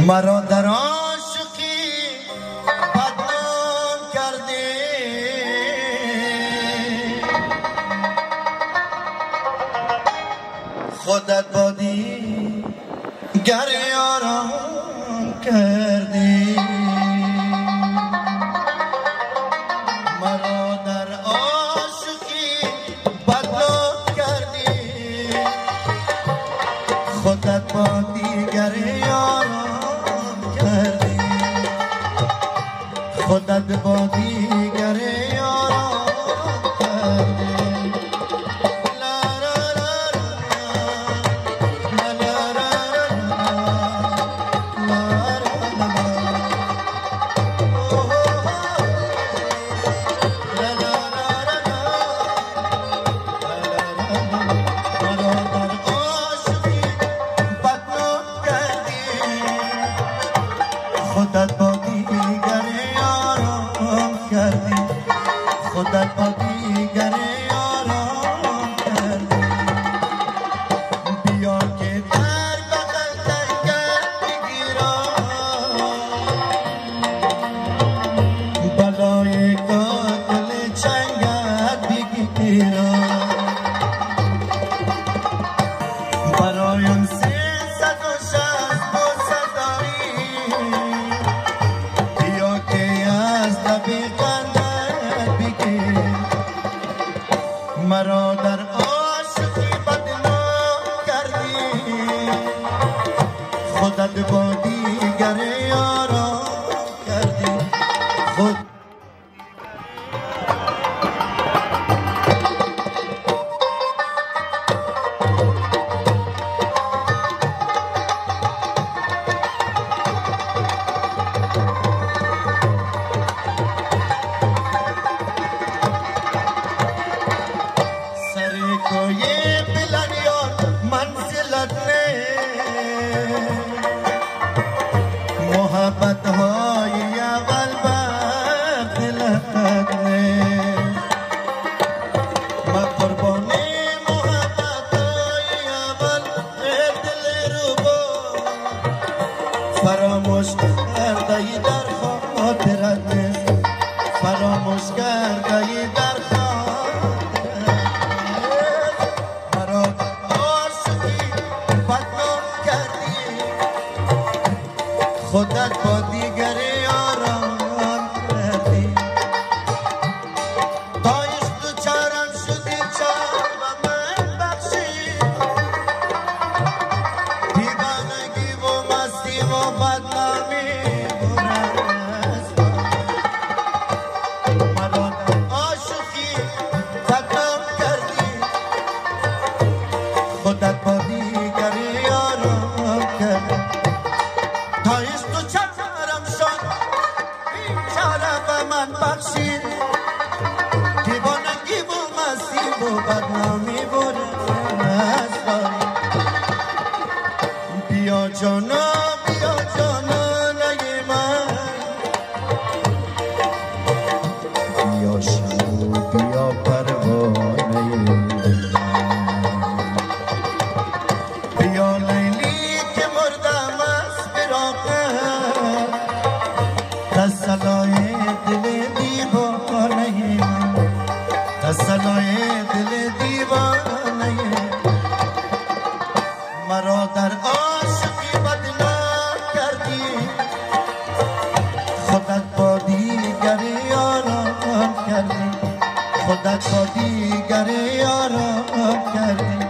مرا در عاشقی بدنام کردی، خودت با دیگر یاران کردی. مرا در عاشقی بدنام کردی، خودت با دیگر یاران کردی، خودت با دیگر یاران کردی. خودت با دیگر یاران کردی، خودت با دیگر یاران کردی. بیا که در بغل دنگت بگیرم، بلای قاتل چنگت بگیرم. برایم 360 بوسه داری، بیا که از لبی قندت بگیر. مرا در عاشقی بدنام کردی، خودت با دیگر یاران کردی. خود کوئی بلن یار منزلت نے، محبت های اول بخلقت نے. من قربانی محبت های اول دل رو با فراموش کرده ای در خاطرت نے، فراموش کرده ای در خودت با دیگر یاران کردی. تا عشق تو چارم شدی چار و من بخشی، دیوانگی و مستی و بدنامی برست. مرا عاشقی بدنام کردی، خودت با دیگر یاران کردی. تا عشق تو چرم شد بیچاره به من بخشید، دیوانگی و مستی و بدنامی برست. بیا جانا بیا جانانه من، بیا شو بیا پروانه من، بیا لیلی که مردم از فراقت، تسلای دل دیوانه من، تسلای دل دیوانه. مرا در عاشقی بدنام کردی، خودت با دیگر یاران کردی، خودت با دیگر یاران کردی.